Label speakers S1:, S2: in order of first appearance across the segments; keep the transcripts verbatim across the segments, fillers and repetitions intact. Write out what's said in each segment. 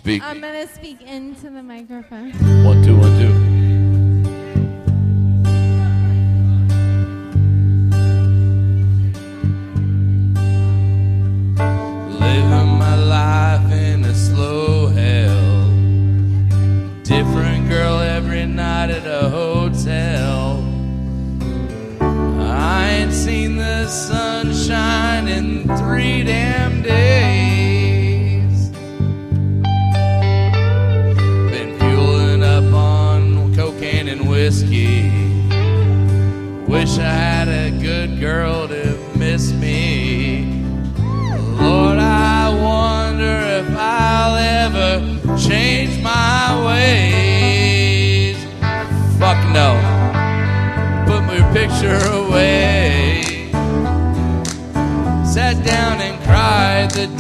S1: Speak.
S2: I'm gonna speak into the microphone.
S1: One, two, one, two. Living my life in a slow hell. Different girl every night at a hotel. I ain't seen the sunshine in three damn days. Been fueling up on cocaine and whiskey. Wish I had a good girl to miss me. Lord, I wonder if I'll ever change my ways. Fuck no. Put my picture away. Sat down and cried the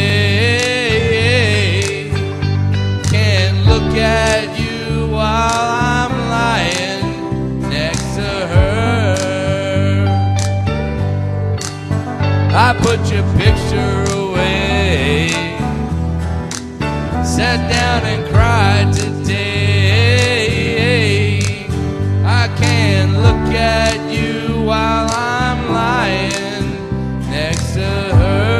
S1: day. Can't look at you while I'm lying next to her. I put your picture away. Sat down and cried today. I can't look at you while I'm lying next to her.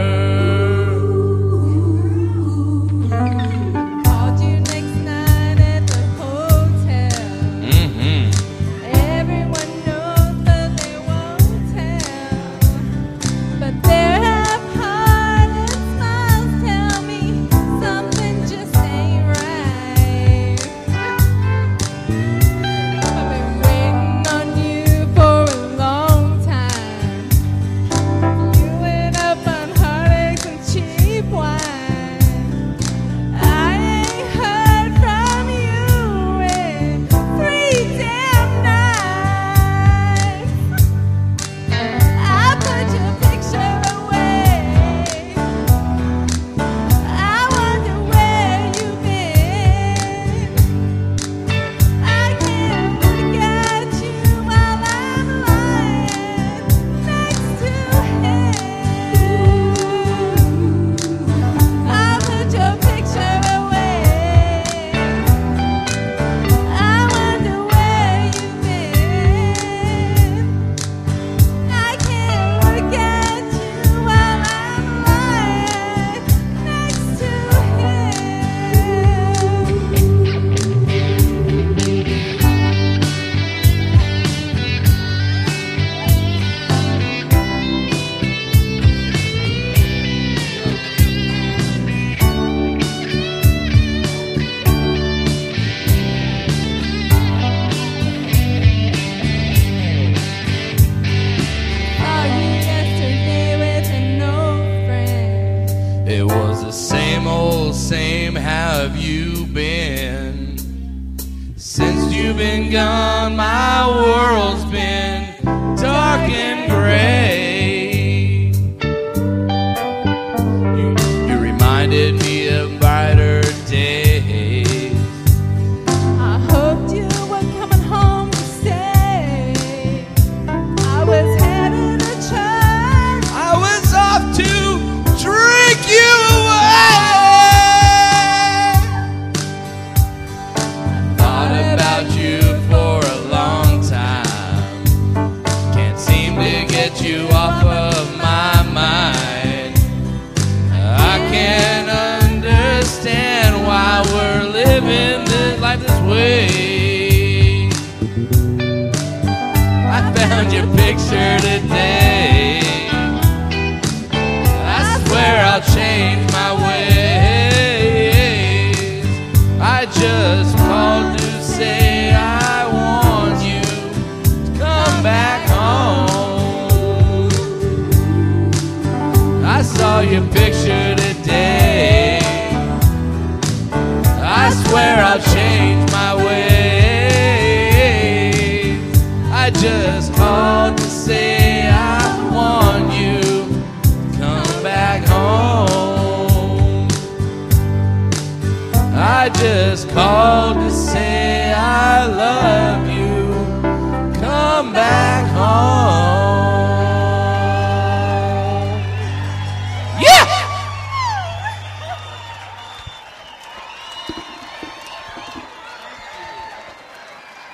S2: Called you next night at the hotel.
S1: Mm-hmm.
S2: Everyone knows but they won't tell. But their half-heart and smiles tell me something just ain't right. I've been waiting on you for a long time. You went up on heartaches and cheap wine. I ain't heard from you in three damn nights. I put your picture away. I wonder where you've been. I can't look at you while I'm lying next to him. I put your picture away. I wonder where you've been. I can't look at you while I'm lying next to Saw you yesterday with an old friend.
S1: It was the same old same, how have you been? Since you've been gone, my world's been dark and gray. You, you reminded me of brighter days.
S2: I hoped you were coming home to stay. I was headed to church.
S1: I was off to drink you away. Thought about you for a long time. Can't seem to get you off of my mind. I can't understand why we're living this life this way. I found your picture today. I swear I'll change my ways. I just called to say I want you to come back home. I saw your picture today. I swear I'll change my ways. I just called to say I want you to come back home. I just called to say